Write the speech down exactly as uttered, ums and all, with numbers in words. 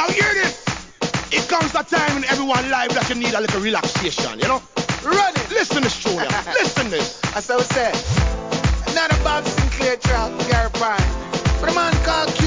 Now hear this. It comes a time in everyone's life that you need a little relaxation, you know? Run it. Listen to this tune, yeah. Listen this. That's how it said. Another Bob Sinclair track, Gary Prime. But a man called